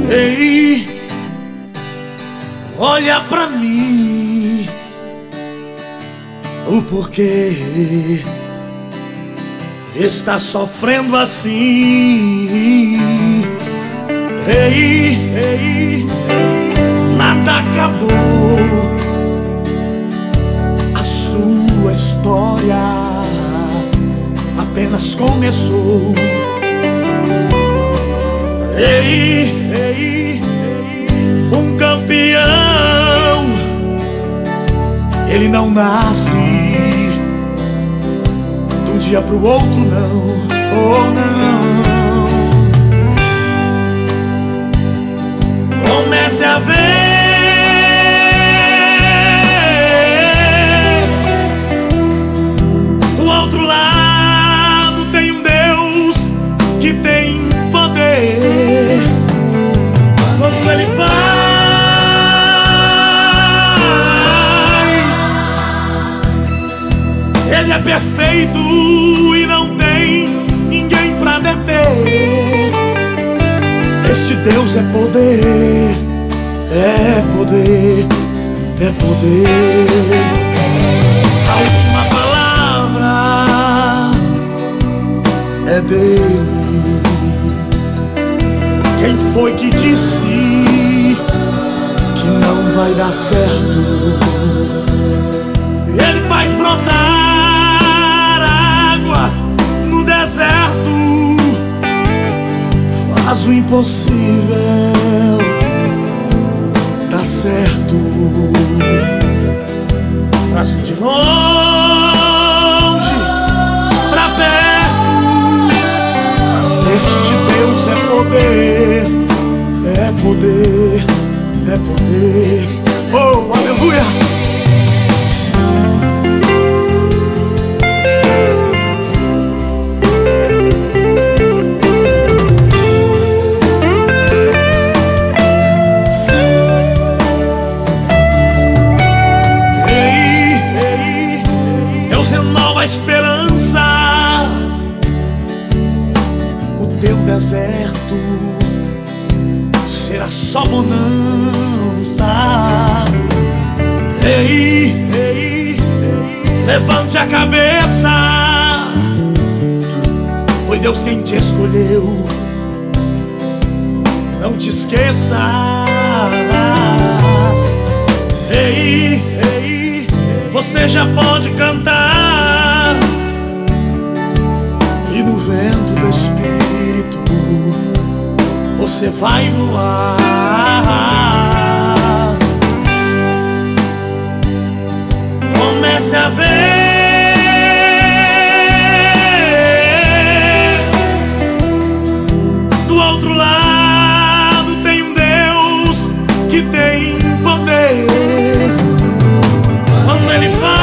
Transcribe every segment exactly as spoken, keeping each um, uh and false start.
Ei, olha pra mim, o porquê está sofrendo assim. Ei, ei, nada acabou, a sua história apenas começou. Ei, ei, um campeão, ele não nasce de um dia pro outro, não, oh não. Comece a ver, do outro lado tem um Deus que tem poder. Quando Ele faz, Ele é perfeito e não tem ninguém pra deter. Este Deus é poder, é poder, é poder. A última palavra é dele. Quem foi que disse que não vai dar certo? Ele faz brotar água no deserto, faz o impossível dar certo. Traz de longe pra perto. Este Deus é poder, é poder, é poder. Oh, aleluia! A esperança, o teu deserto será só bonança. Ei, ei, levante a cabeça, foi Deus quem te escolheu, não te esqueças. Ei, ei, você já pode cantar, e no vento do Espírito você vai voar. Comece a ver, do outro lado tem um Deus que tem poder. Quando Ele faz,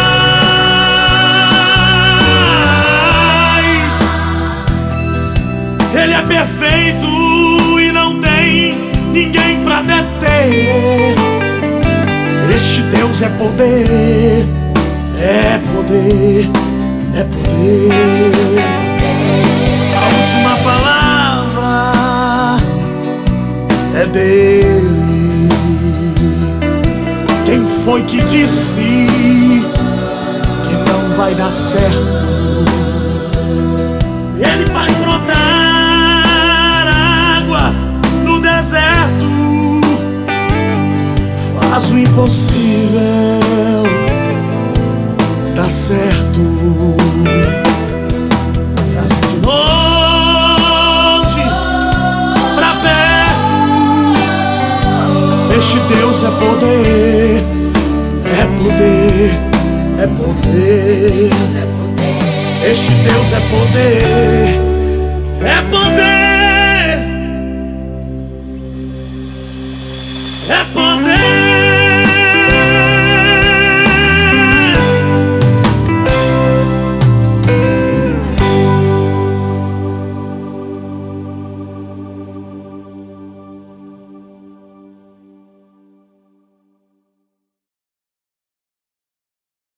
Ele é perfeito e não tem ninguém pra deter. Este Deus é poder, é poder, é poder. A última palavra é dele. Quem foi que disse que não vai dar certo? Ele faz brotar água no deserto, faz o impossível dar certo. Traz de longe pra perto. Este Deus é poder, é poder, é poder. Este Deus é poder, é poder.